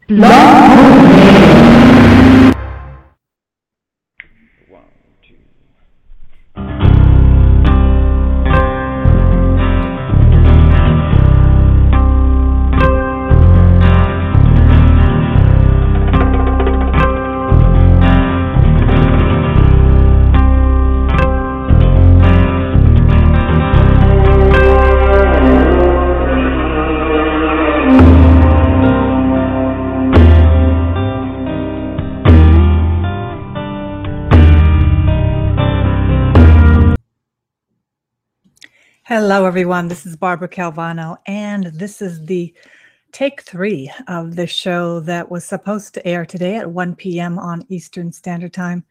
Hello, everyone. This is Barbara Calvano, and this is the take 3 of the show that was supposed to air today at 1 p.m. on Eastern Standard Time.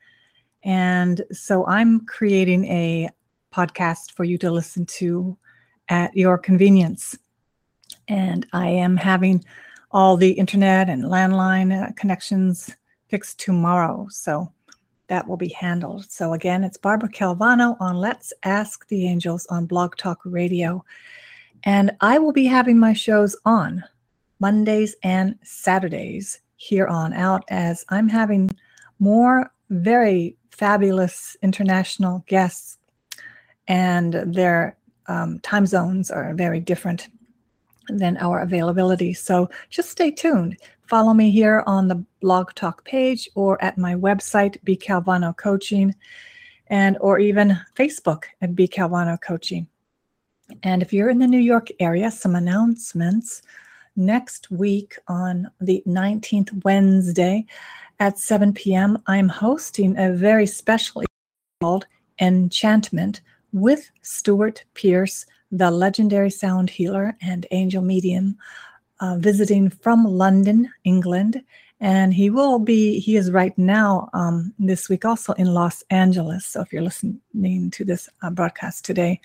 And so I'm creating a podcast for you to listen to at your convenience. And I am having all the internet and landline connections fixed tomorrow. So that will be handled. So again, it's Barbara Calvano on Let's Ask the Angels on Blog Talk Radio. And I will be having my shows on Mondays and Saturdays here on out, as I'm having more very fabulous international guests, and their time zones are very different than our availability. So just stay tuned. Follow me here on the Blog Talk page or at my website, B. Calvano Coaching, or even Facebook at B. Calvano Coaching. And if you're in the New York area, some announcements. Next week on the 19th Wednesday at 7 p.m., I'm hosting a very special event called Enchantment with Stuart Pearce, the legendary sound healer and angel medium, visiting from London, England. And he is right now this week also in Los Angeles. So if you're listening to this broadcast today,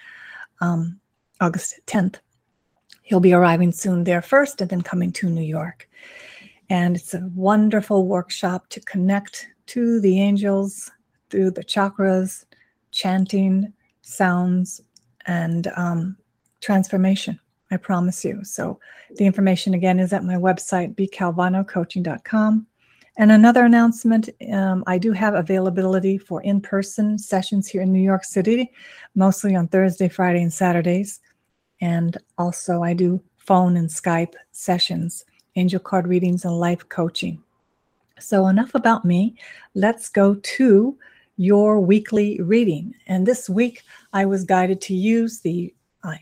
August 10th, he'll be arriving soon there first and then coming to New York. And it's a wonderful workshop to connect to the angels through the chakras, chanting, sounds, and transformation. I promise you. So the information again is at my website, bcalvanocoaching.com. And another announcement, I do have availability for in-person sessions here in New York City, mostly on Thursday, Friday, and Saturdays. And also I do phone and Skype sessions, angel card readings, and life coaching. So enough about me. Let's go to your weekly reading. And this week I was guided to use the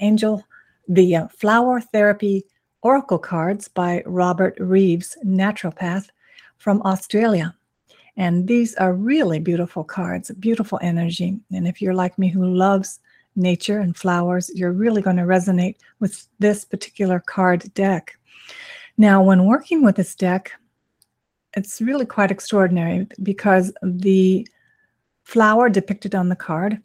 Flower Therapy Oracle cards by Robert Reeves, naturopath from Australia. And these are really beautiful cards, beautiful energy. And if you're like me who loves nature and flowers, you're really going to resonate with this particular card deck. Now, when working with this deck, it's really quite extraordinary because the flower depicted on the card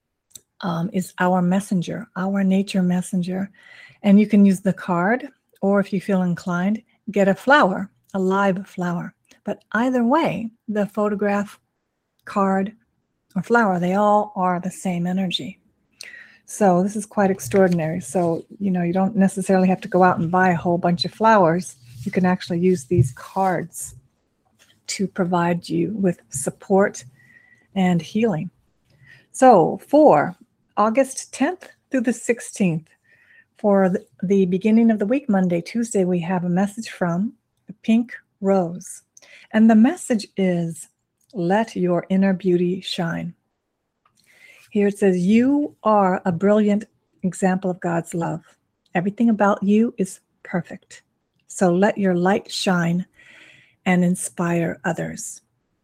is our messenger, our nature messenger. And you can use the card, or if you feel inclined, get a flower, a live flower. But either way, the photograph, card, or flower, they all are the same energy. So this is quite extraordinary. So, you don't necessarily have to go out and buy a whole bunch of flowers. You can actually use these cards to provide you with support and healing. So for August 10th through the 16th, for the beginning of the week, Monday, Tuesday, we have a message from the Pink Rose. And the message is, let your inner beauty shine. Here it says, you are a brilliant example of God's love. Everything about you is perfect. So let your light shine and inspire others.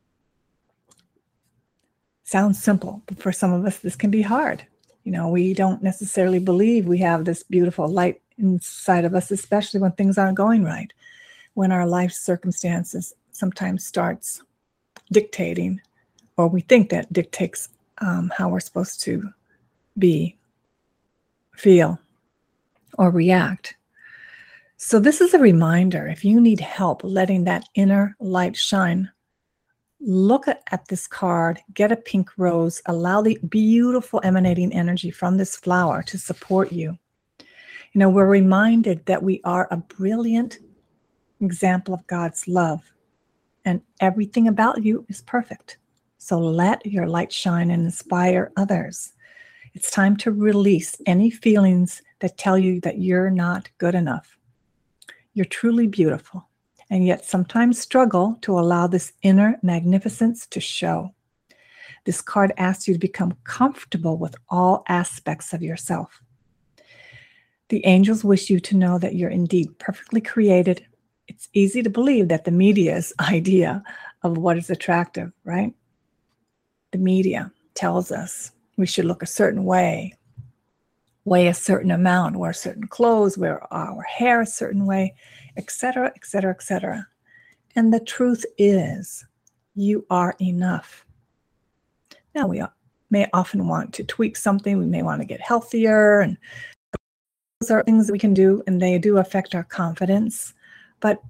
Sounds simple, but for some of us, this can be hard. We don't necessarily believe we have this beautiful light inside of us, especially when things aren't going right, when our life circumstances sometimes starts dictating, or we think that dictates how we're supposed to be, feel, or react. So this is a reminder, if you need help letting that inner light shine, look at this card, get a pink rose, allow the beautiful emanating energy from this flower to support you. We're reminded that we are a brilliant example of God's love, and everything about you is perfect. So let your light shine and inspire others. It's time to release any feelings that tell you that you're not good enough. You're truly beautiful, and yet sometimes struggle to allow this inner magnificence to show. This card asks you to become comfortable with all aspects of yourself. The angels wish you to know that you're indeed perfectly created. It's easy to believe that the media's idea of what is attractive, right? The media tells us we should look a certain way, weigh a certain amount, wear certain clothes, wear our hair a certain way, etc., etc., etc. And the truth is, you are enough. Now, we may often want to tweak something. We may want to get healthier, and those are things that we can do, and they do affect our confidence. But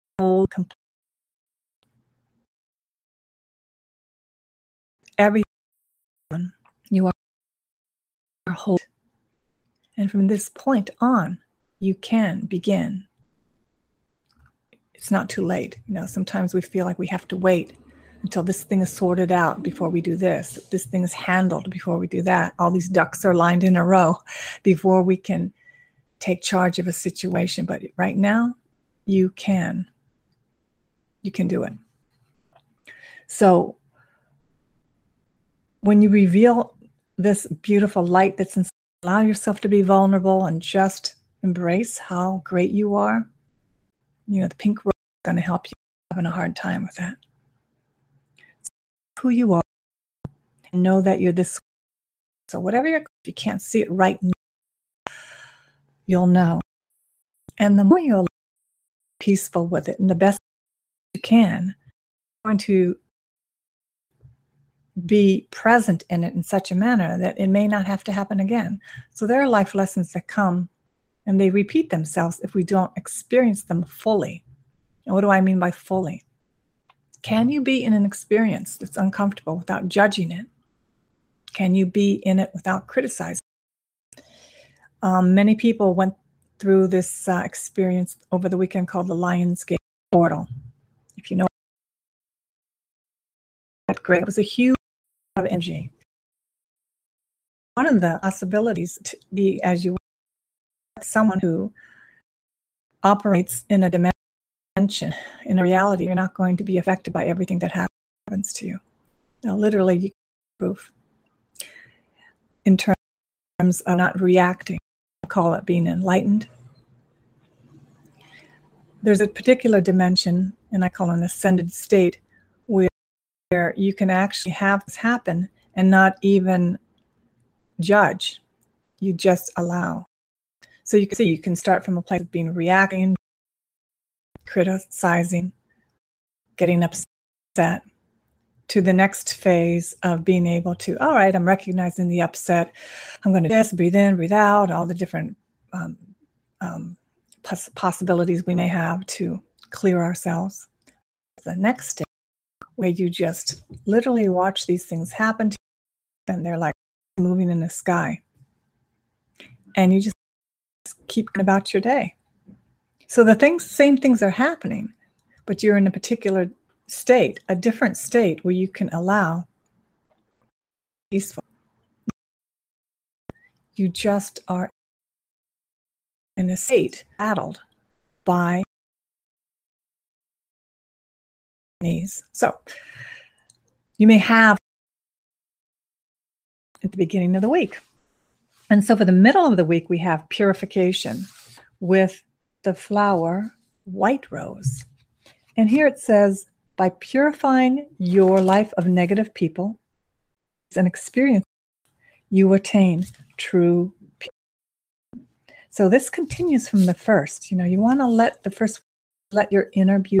everyone, you are whole. And from this point on, you can begin. It's not too late. Sometimes we feel like we have to wait until this thing is sorted out before we do this. This thing is handled before we do that. All these ducks are lined in a row before we can take charge of a situation. But right now, you can. You can do it. So when you reveal this beautiful light that's inside, allow yourself to be vulnerable and just embrace how great you are. The pink rose is going to help you having a hard time with that. Who you are, and know that you're this. So whatever if you can't see it right now, you'll know. And the more you're peaceful with it, and the best you can, you're going to be present in it in such a manner that it may not have to happen again. So there are life lessons that come, and they repeat themselves if we don't experience them fully. And what do I mean by fully? Can you be in an experience that's uncomfortable without judging it? Can you be in it without criticizing? Many people went through this experience over the weekend called the Lionsgate Portal. If you know that, great. It was a huge amount of energy. One of the possibilities to be, as you someone who operates in a dimension, in a reality, you're not going to be affected by everything that happens to you. Now, literally, you can prove in terms of not reacting. I call it being enlightened. There's a particular dimension, and I call it an ascended state, where you can actually have this happen and not even judge. You just allow. So you can see, you can start from a place of being reacting, criticizing, getting upset, to the next phase of being able to, all right, I'm recognizing the upset. I'm going to just breathe in, breathe out, all the different possibilities we may have to clear ourselves. The next step, where you just literally watch these things happen to you, and they're like moving in the sky. And you just keep about your day. So the same things are happening, but you're in a particular state, a different state where you can allow peaceful. You just are in a state battled by these. So you may have at the beginning of the week. And so for the middle of the week, we have purification with the flower white rose. And here it says, by purifying your life of negative people and experience, you attain true peace. So this continues from the first. You want to let your inner beauty.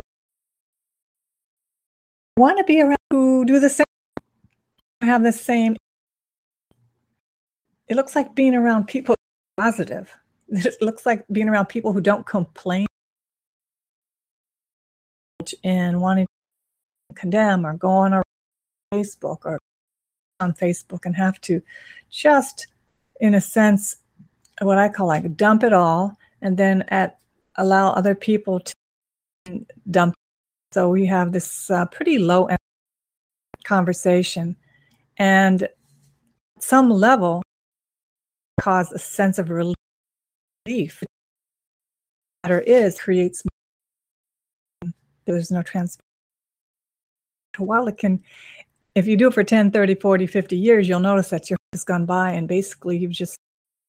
You want to be around who do the same, have the same. It looks like being around people positive. It looks like being around people who don't complain and wanting to condemn or go on Facebook and have to just, in a sense, what I call like dump it all, and then allow other people to dump. So we have this pretty low conversation, and at some level cause a sense of relief. Matter is creates, there's no transfer. While it can, if you do it for 10, 30, 40, 50 years, you'll notice that your life has gone by and basically you've just,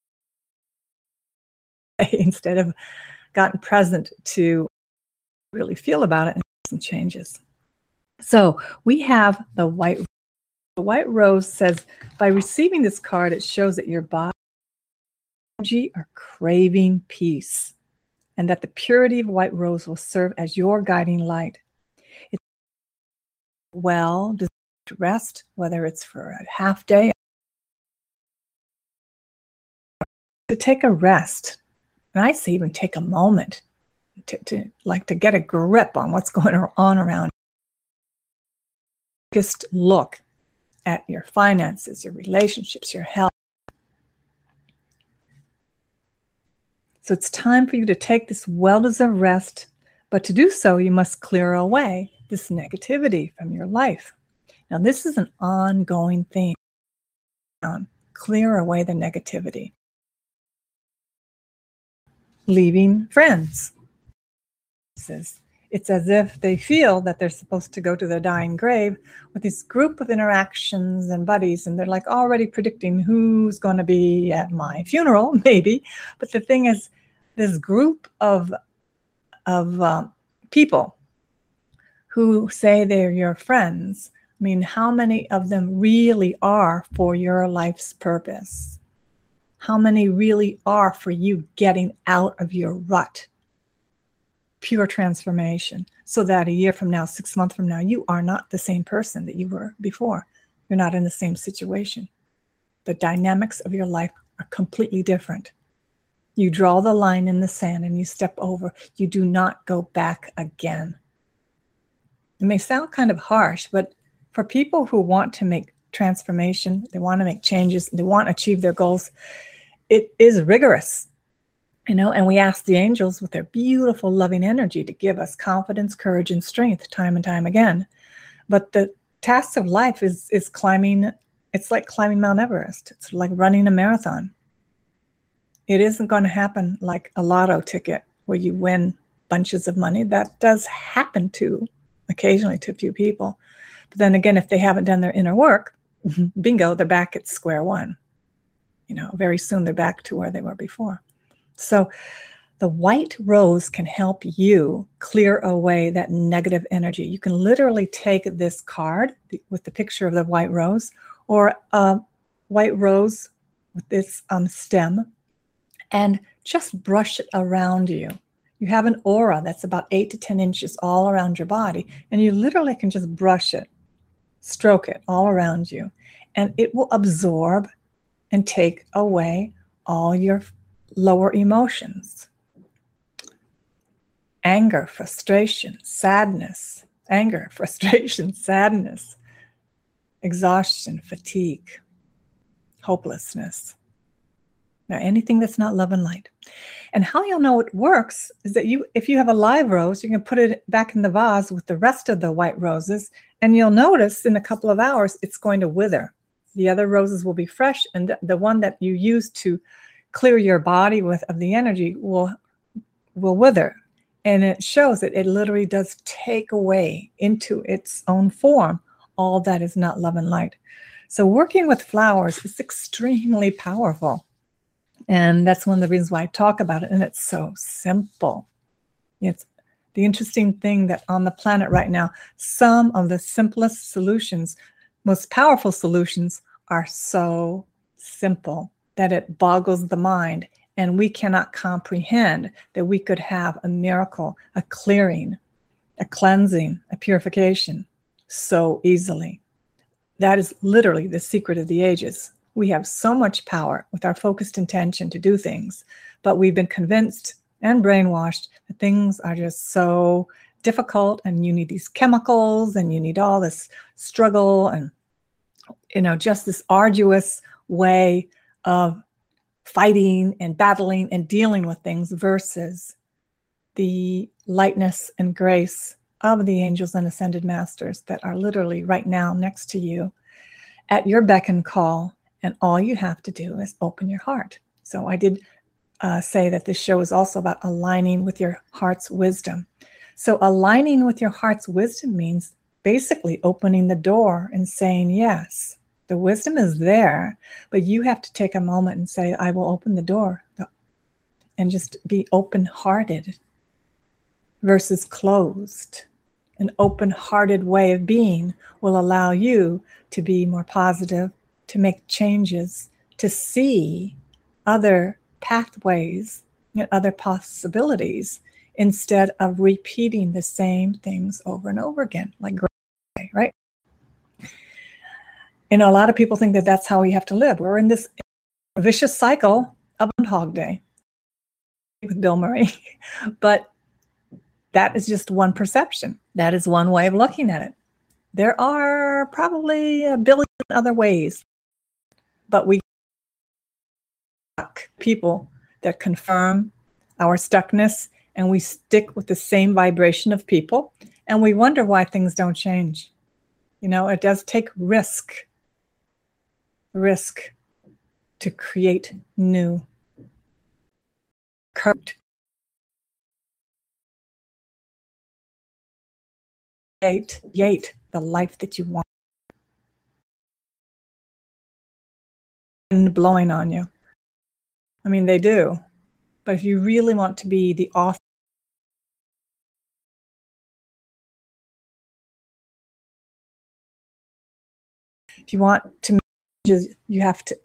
instead of gotten present to really feel about it and some changes. So we have the white. The white rose says, by receiving this card, it shows that your body are craving peace, and that the purity of white rose will serve as your guiding light. It's well deserved rest, whether it's for a half day, to take a rest. And I say even take a moment to get a grip on what's going on around. Just look at your finances, your relationships, your health. So it's time for you to take this well-deserved rest, but to do so, you must clear away this negativity from your life. Now, this is an ongoing thing. Clear away the negativity. Leaving friends. It's as if they feel that they're supposed to go to their dying grave with this group of interactions and buddies, and they're like already predicting who's going to be at my funeral, maybe. But the thing is, this group of people who say they're your friends, I mean, how many of them really are for your life's purpose? How many really are for you getting out of your rut? Pure transformation, so that a year from now, 6 months from now, you are not the same person that you were before. You're not in the same situation. The dynamics of your life are completely different. You draw the line in the sand and you step over. You do not go back again. It may sound kind of harsh, but for people who want to make transformation, they want to make changes, they want to achieve their goals, it is rigorous. And we ask the angels with their beautiful, loving energy to give us confidence, courage, and strength time and time again. But the task of life is climbing. It's like climbing Mount Everest. It's like running a marathon. It isn't going to happen like a lotto ticket where you win bunches of money. That does happen occasionally to a few people. But then again, if they haven't done their inner work, bingo, they're back at square one. Very soon they're back to where they were before. So the white rose can help you clear away that negative energy. You can literally take this card with the picture of the white rose, or a white rose with this stem, and just brush it around you. You have an aura that's about 8 to 10 inches all around your body, and you literally can just brush it, stroke it all around you, and it will absorb and take away all your lower emotions. Anger, frustration, sadness, exhaustion, fatigue, hopelessness. Now, anything that's not love and light. And how you'll know it works is that if you have a live rose, you can put it back in the vase with the rest of the white roses, and you'll notice in a couple of hours, it's going to wither. The other roses will be fresh, and the one that you use to clear your body of the energy will wither. And it shows that it literally does take away into its own form all that is not love and light. So working with flowers is extremely powerful. And that's one of the reasons why I talk about it. And it's so simple. It's the interesting thing that on the planet right now, some of the simplest solutions, most powerful solutions, are so simple that it boggles the mind, and we cannot comprehend that we could have a miracle, a clearing, a cleansing, a purification so easily. That is literally the secret of the ages. We have so much power with our focused intention to do things, but we've been convinced and brainwashed that things are just so difficult, and you need these chemicals, and you need all this struggle, and just this arduous way of fighting and battling and dealing with things, versus the lightness and grace of the angels and ascended masters that are literally right now next to you at your beck and call. And all you have to do is open your heart. So I did say that this show is also about aligning with your heart's wisdom. So aligning with your heart's wisdom means basically opening the door and saying, yes, the wisdom is there, but you have to take a moment and say, I will open the door, and just be open-hearted versus closed. An open-hearted way of being will allow you to be more positive, to make changes, to see other pathways and other possibilities instead of repeating the same things over and over again, like gray, right? You know, a lot of people think that that's how we have to live. We're in this vicious cycle of Groundhog Day with Bill Murray, but that is just one perception. That is one way of looking at it. There are probably a billion other ways, but we people that confirm our stuckness, and we stick with the same vibration of people, and we wonder why things don't change. You know, it does take risk to create new. Create the life that you want. And blowing on you. I mean, they do. But if you really want to be the author, if you want to, you have to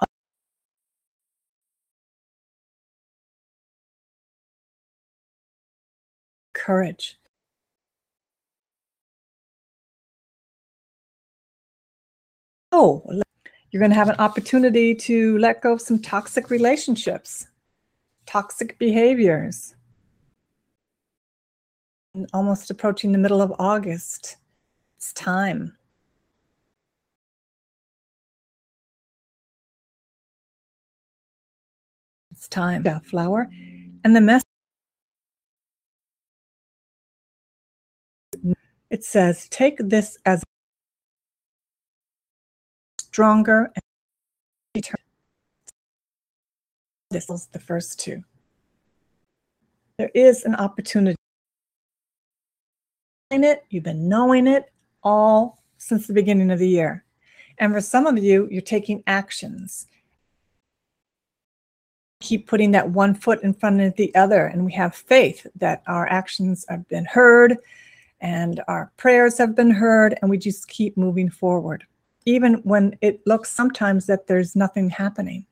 courage. Oh, you're going to have an opportunity to let go of some toxic relationships, toxic behaviors. And almost approaching the middle of August. It's time. It's time. Yeah, flower. And the message, it says, take this as stronger and eternal. This is the first two. There is an opportunity. You've been knowing it all since the beginning of the year. And for some of you, you're taking actions. Keep putting that one foot in front of the other, and we have faith that our actions have been heard and our prayers have been heard, and we just keep moving forward, even when it looks sometimes that there's nothing happening,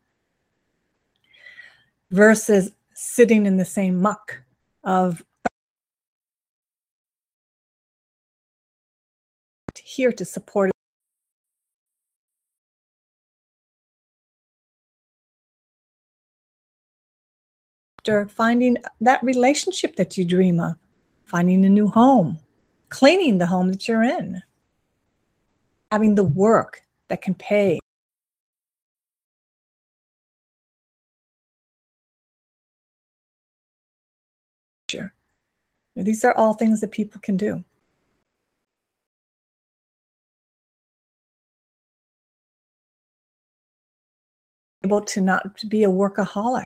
versus sitting in the same muck of here to support. After finding that relationship that you dream of, finding a new home, cleaning the home that you're in, having the work that can pay. These are all things that people can do. Able to not to be a workaholic.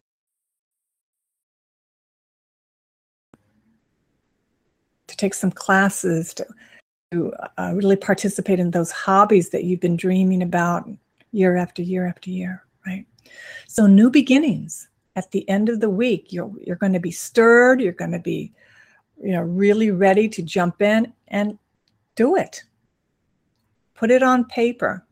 To take some classes, to really participate in those hobbies that you've been dreaming about year after year after year, right? So new beginnings. At the end of the week, you're going to be stirred. You're going to be, really ready to jump in and do it. Put it on paper.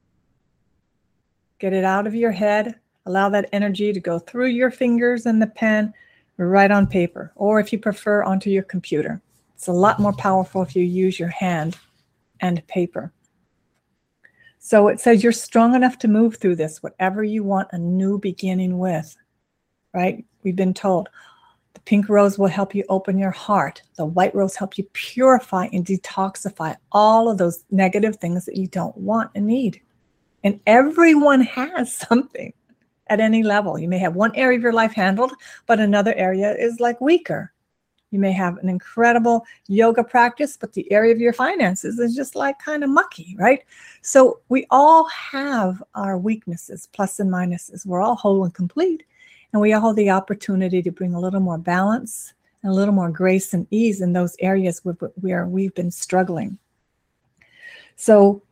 Get it out of your head. Allow that energy to go through your fingers and the pen, right on paper, or if you prefer, onto your computer. It's a lot more powerful if you use your hand and paper. So it says you're strong enough to move through this, whatever you want a new beginning with, right? We've been told the pink rose will help you open your heart. The white rose helps you purify and detoxify all of those negative things that you don't want and need. And everyone has something at any level. You may have one area of your life handled, but another area is like weaker. You may have an incredible yoga practice, but the area of your finances is just like kind of mucky, right? So we all have our weaknesses, plus and minuses. We're all whole and complete. And we all have the opportunity to bring a little more balance and a little more grace and ease in those areas where we've been struggling. So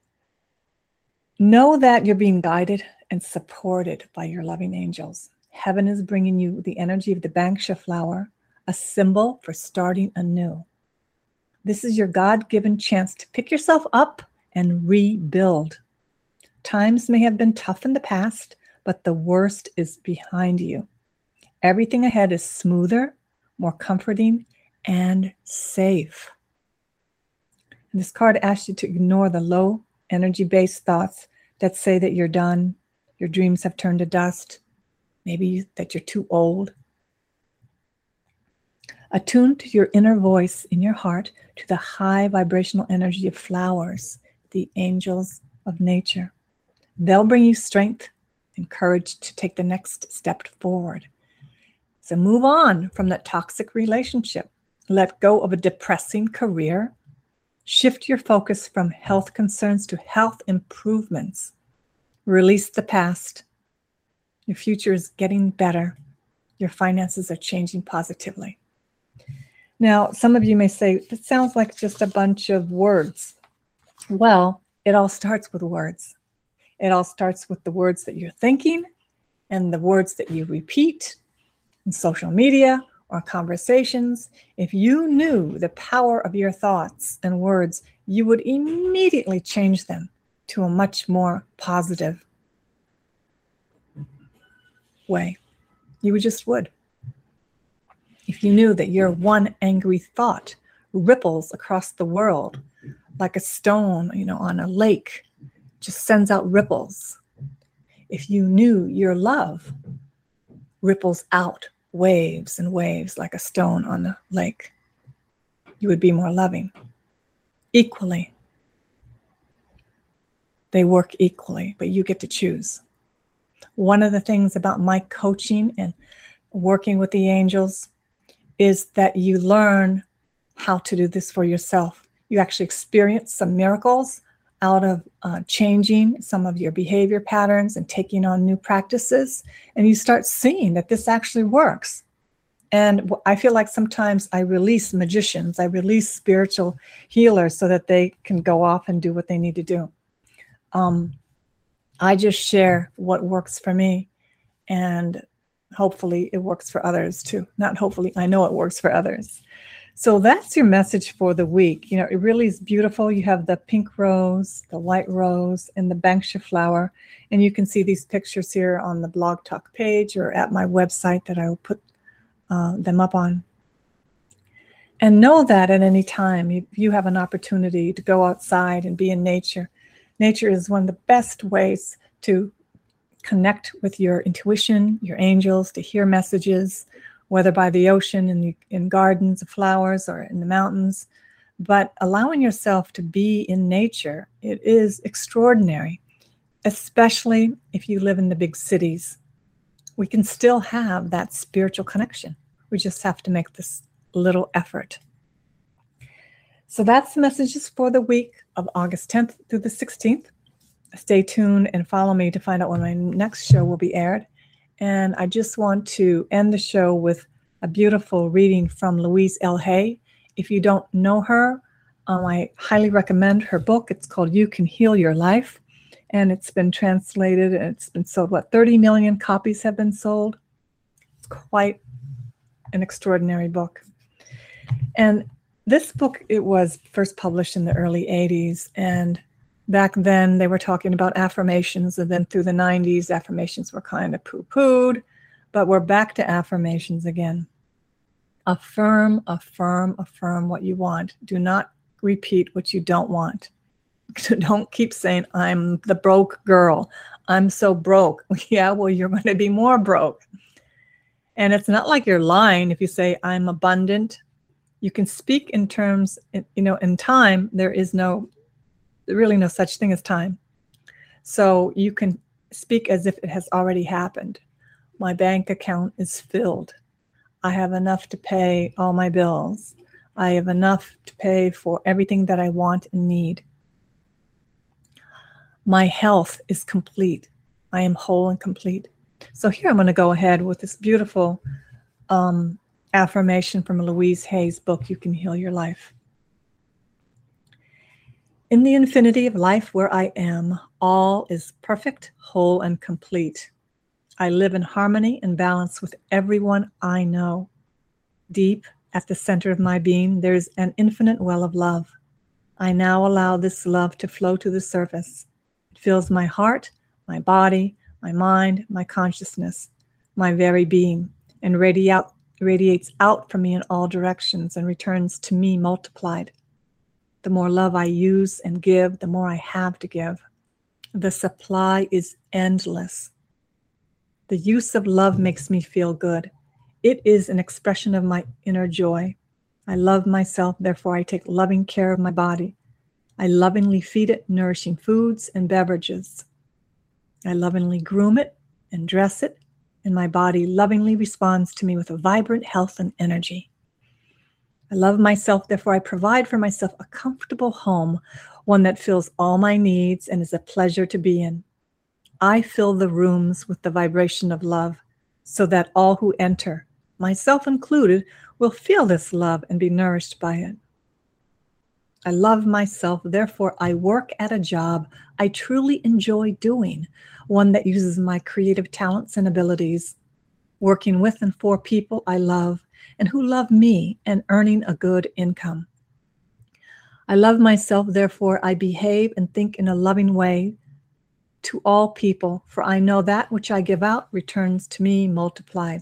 know that you're being guided and supported by your loving angels. Heaven is bringing you the energy of the banksia flower, a symbol for starting anew. This is your God-given chance to pick yourself up and rebuild. Times may have been tough in the past, but the worst is behind you. Everything ahead is smoother, more comforting, and safe. And this card asks you to ignore the low energy-based thoughts that say that you're done, your dreams have turned to dust, maybe that you're too old. Attune to your inner voice in your heart, to the high vibrational energy of flowers, the angels of nature. They'll bring you strength and courage to take the next step forward. So move on from that toxic relationship. Let go of a depressing career. Shift your focus from health concerns to health improvements. Release the past. Your future is getting better. Your finances are changing positively. Now, some of you may say, that sounds like just a bunch of words. Well, it all starts with words. It all starts with the words that you're thinking and the words that you repeat in social media or conversations. If you knew the power of your thoughts and words, you would immediately change them to a much more positive way. You just would. If you knew that your one angry thought ripples across the world like a stone, on a lake, just sends out ripples. If you knew your love ripples out waves and waves like a stone on a lake, you would be more loving. Equally. They work equally, but you get to choose. One of the things about my coaching and working with the angels is that you learn how to do this for yourself. You actually experience some miracles out of changing some of your behavior patterns and taking on new practices. And you start seeing that this actually works. And I feel like sometimes I release magicians, I release spiritual healers so that they can go off and do what they need to do. I just share what works for me, and hopefully it works for others too. Not hopefully, I know it works for others. So that's your message for the week. It really is beautiful. You have the pink rose, the white rose, and the banksia flower. And you can see these pictures here on the Blog Talk page or at my website that I will put them up on. And know that at any time you have an opportunity to go outside and be in nature. Nature is one of the best ways to connect with your intuition, your angels, to hear messages, whether by the ocean, in gardens of flowers, or in the mountains. But allowing yourself to be in nature, it is extraordinary, especially if you live in the big cities. We can still have that spiritual connection. We just have to make this little effort. So that's the messages for the week of August 10th through the 16th. Stay tuned and follow me to find out when my next show will be aired. And I just want to end the show with a beautiful reading from Louise L. Hay. If you don't know her, I highly recommend her book. It's called You Can Heal Your Life. And it's been translated and it's been sold, 30 million copies have been sold. It's quite an extraordinary book. And this book, it was first published in the early 80s. And back then they were talking about affirmations. And then through the 90s, affirmations were kind of poo-pooed. But we're back to affirmations again. Affirm, affirm, affirm what you want. Do not repeat what you don't want. Don't keep saying, I'm the broke girl. I'm so broke. Yeah, well, you're going to be more broke. And it's not like you're lying if you say, I'm abundant. You can speak in terms, in time, there is really no such thing as time. So you can speak as if it has already happened. My bank account is filled. I have enough to pay all my bills. I have enough to pay for everything that I want and need. My health is complete. I am whole and complete. So here I'm going to go ahead with this beautiful affirmation from Louise Hay's book, You Can Heal Your Life. In the infinity of life where I am, all is perfect, whole, and complete. I live in harmony and balance with everyone I know. Deep at the center of my being, there's an infinite well of love. I now allow this love to flow to the surface. It fills my heart, my body, my mind, my consciousness, my very being, and radiates out from me in all directions and returns to me multiplied. The more love I use and give, the more I have to give. The supply is endless. The use of love makes me feel good. It is an expression of my inner joy. I love myself, therefore I take loving care of my body. I lovingly feed it nourishing foods and beverages. I lovingly groom it and dress it, and my body lovingly responds to me with a vibrant health and energy. I love myself, therefore I provide for myself a comfortable home, one that fills all my needs and is a pleasure to be in. I fill the rooms with the vibration of love so that all who enter, myself included, will feel this love and be nourished by it. I love myself, therefore I work at a job I truly enjoy doing, one that uses my creative talents and abilities, working with and for people I love and who love me, and earning a good income. I love myself, therefore I behave and think in a loving way to all people, for I know that which I give out returns to me multiplied.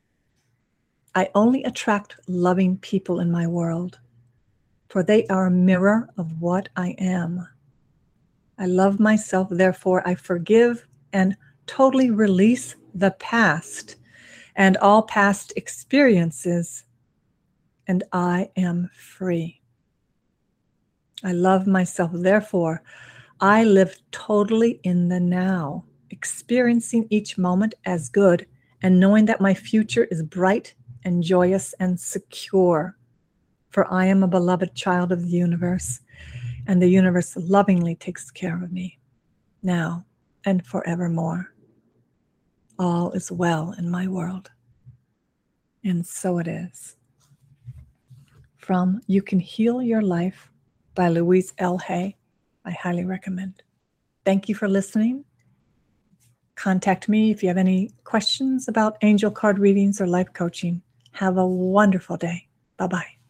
I only attract loving people in my world, for they are a mirror of what I am. I love myself, therefore I forgive and totally release the past and all past experiences, and I am free. I love myself, therefore I live totally in the now, experiencing each moment as good and knowing that my future is bright and joyous and secure. For I am a beloved child of the universe, and the universe lovingly takes care of me, now and forevermore. All is well in my world. And so it is. From You Can Heal Your Life by Louise L. Hay. I highly recommend. Thank you for listening. Contact me if you have any questions about angel card readings or life coaching. Have a wonderful day. Bye-bye.